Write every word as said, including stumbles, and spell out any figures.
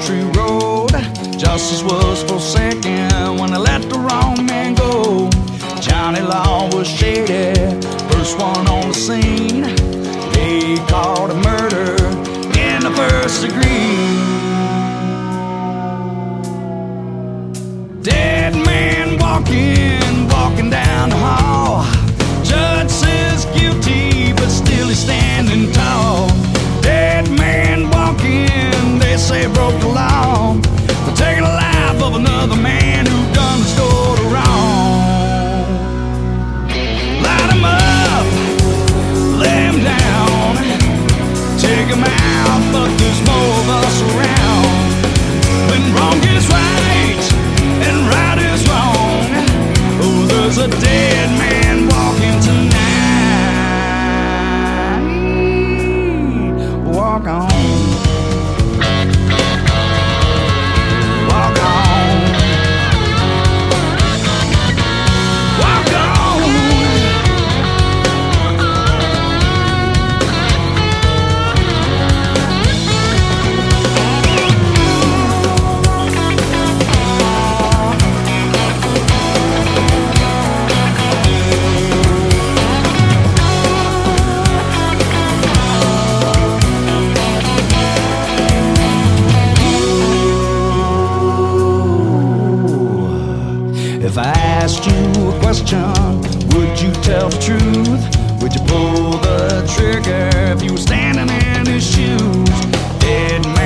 country road. Justice was forsaken when they let the wrong man go. Johnny Law was shady, first one on the scene. They called a murder in the first degree. Dead man walking, walking down the hall. Judge says guilty, but still he's standing tall. Dead man walking, they say broke the law for taking the life of another man who done the store wrong. Light him up, lay him down, take him out, but there's more of us around. When wrong is right and right is wrong, oh, there's a dead man walking tonight. Walk on. Walk on. Walk on. If I asked you a question, would you tell the truth? Would you pull the trigger if you were standing in his shoes? Dead man